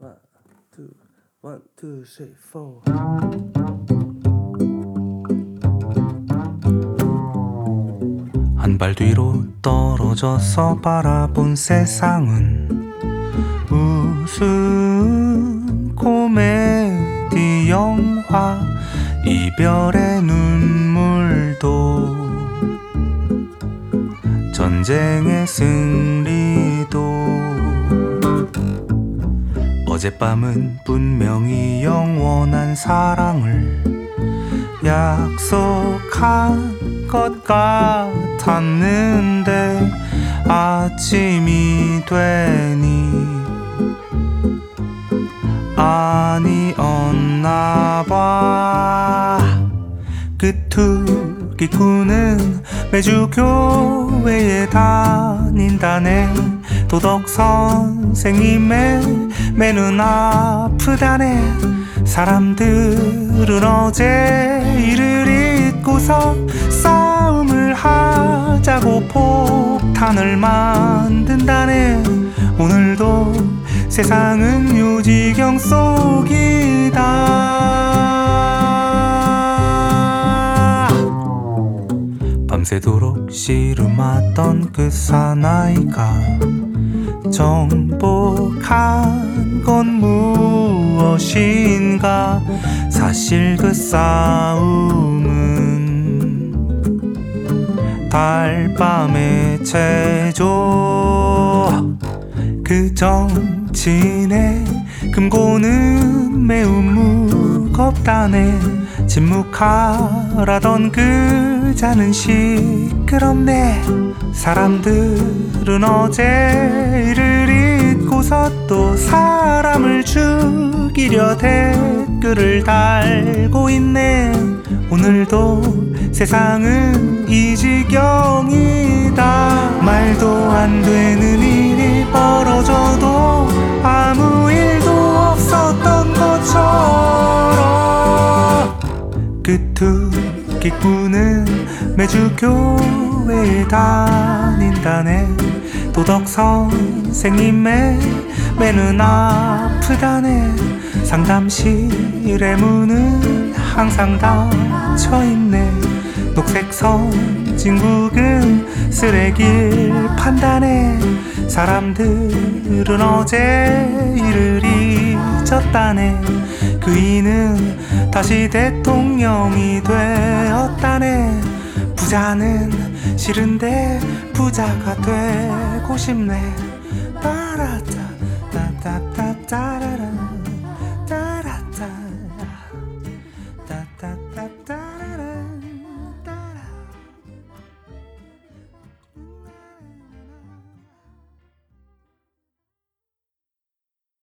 One, two, one, two, three, four. 한 발 뒤로 떨어져서 바라본 세상은 우스운 코미디 영화, 이별의 눈물도 전쟁의 승리도. 어젯밤은 분명히 영원한 사랑을 약속한 것 같았는데 아침이 되니 아니었나봐. 그투기꾼은 매주 교회에 다닌다네. 도덕 선생님의 매는 아프다네. 사람들은 어제 일을 잊고서 싸움을 하자고 폭탄을 만든다네. 오늘도 세상은 요지경 속이다. 밤새도록 씨름하던 그 사나이가 정복한 건 무엇인가. 사실 그 싸움은 달밤의 체조. 그 정치인의 금고는 매우 무겁다네. 침묵하라던 그 자는 시끄럽네. 사람들은 어제 일을 잊고서 또 사람을 죽이려 댓글을 달고 있네. 오늘도 세상은 이 지경이다. 말도 안 되는 일이 벌어져도 아무 일도 없었던 것처럼 그투기꾼은 매주 교회에 다닌다네. 도덕 선생님의 매는 아프다네. 상담실의 문은 항상 닫혀있네. 녹색 선진국은 쓰레기를 판다네. 사람들은 어제 일을 잊었다네. 그이는 다시 대통령이 되었다네. 부자는 싫은데 부자가 되고 싶네. 따라따